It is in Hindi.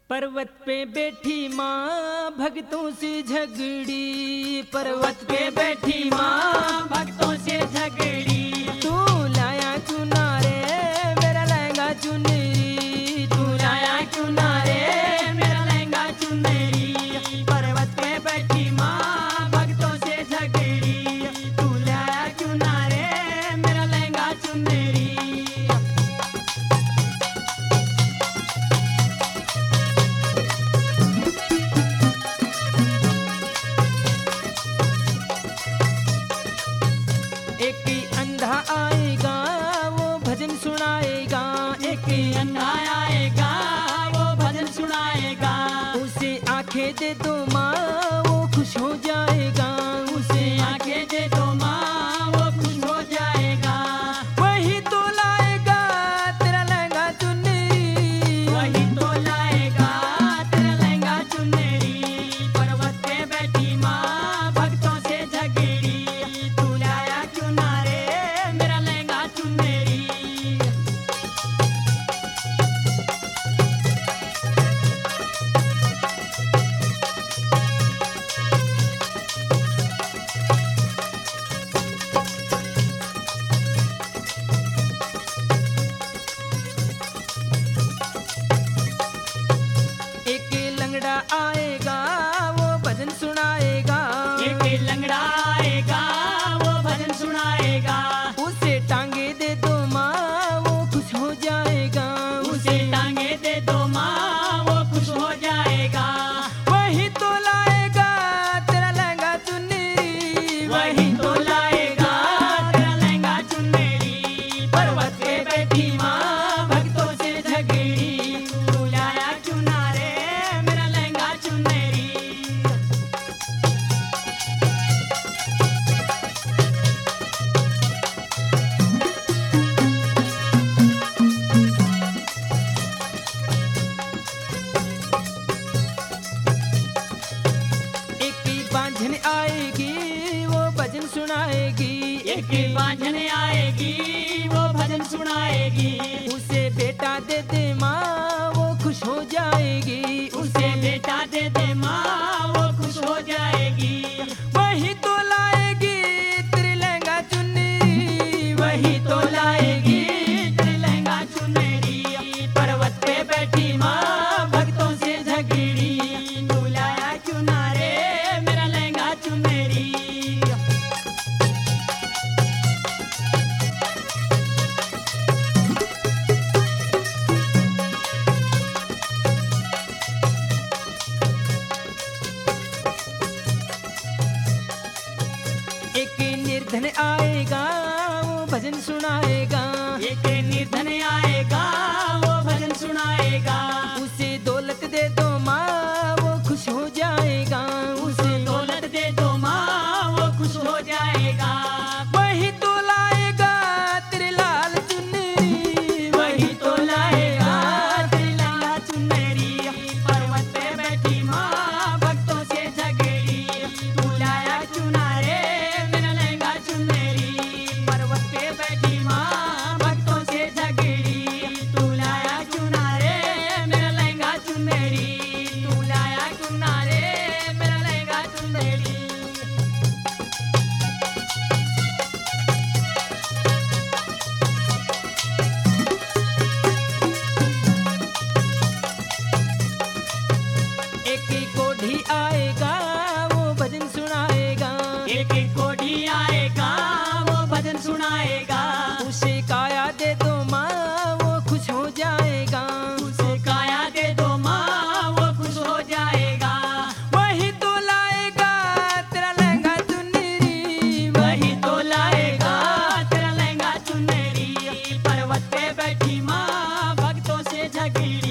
पर्वत पे बैठी माँ भक्तों से झगड़ी, पर्वत पे बैठी माँ भक्तों से झगड़ी। तू लाया क्यों ना रे मेरा लहंगा चुनरी, तू लाया क्यों ना रे मेरा लहंगा चुनरी। पर्वत पे बैठी माँ भक्तों से झगड़ी, तू लाया क्यों ना रे मेरा लहंगा चुनरी। एक अंधा आएगा वो भजन सुनाएगा, एक अंधा आएगा वो भजन सुनाएगा। उसे आंखें दे दो माँ वो खुश हो जाएगा, उसे आंखें दे दो माँ वो खुश हो जाएगा। वही तो लाएगा तेरा लहंगा चुनरी, वही तो लाएगा तेरा लहंगा चुनरी। पर्वत पे बैठी माँ भक्तों से झगड़ी, तू लाया क्यों ना रे मेरा लहंगा चुनरी। एक लंगड़ा आएगा वो भजन सुनाएगा, एक लंगड़ा आएगा वो भजन सुनाएगा। उसे टांगे दे दो माँ वो खुश हो जाएगा, उसे टांगे दे दो माँ वो खुश हो जाएगा। वही तो लाएगा तेरा लहंगा चुनरी, वही तो लाएगा तेरा लहंगा चुनरी। पर्वत पे बैठी माँ भक्तों से झगड़ी, तू लाया क्यों ना रे मेरा लहंगा चुनरी। एक बांझन आएगी वो भजन सुनाएगी, एक बांझन आएगी वो भजन सुनाएगी। उसे बेटा दे दे माँ वो खुश हो जाएगी, उसे बेटा दे दे माँ वो खुश हो जाएगी। वही तो लाएगी तेरे लहंगा चुनरी, वही तो लाएगी तेरे लहंगा चुनरी। पर्वत पे बैठी माँ भक्तों से झगड़ी, तू लाया क्यों ना रे मेरा लहंगा चुनरी। एक निर्धन आएगा वो भजन सुनाएगा, एक निर्धन आएगा वो भजन सुनाएगा। उसे दौलत दे दो माँ वो खुश हो जाएगा, उसे दौलत दे दो माँ वो खुश हो जाएगा। वही तो लाएगा तेरे लाल चुनरी, वही तो लाएगा तेरे लाल चुनरी। पर्वत पे बैठी माँ भक्तों से झगड़ी, तू लाया क्यों ना रे मेरा लहंगा चुनरी। पर्वत पे बैठी माँ भक्तों से झगड़ी, तू लाया क्यों ना रे मेरा लहंगा चुनरी, तू लाया क्यों ना रे मेरा लहंगा चुनरी। एक कोढ़ी आएगा वो भजन सुनाएगा, एक कोढ़ी आएगा वो भजन सुनाएगा। उसे काया दे दो माँ वो खुश हो जाएगा, उसे काया दे दो माँ वो खुश हो जाएगा। वही तो लाएगा तेरा लहंगा चुनरी, वही तो लाएगा तेरा लहंगा चुनरी। पर्वत पे बैठी माँ भक्तों से झगड़ी,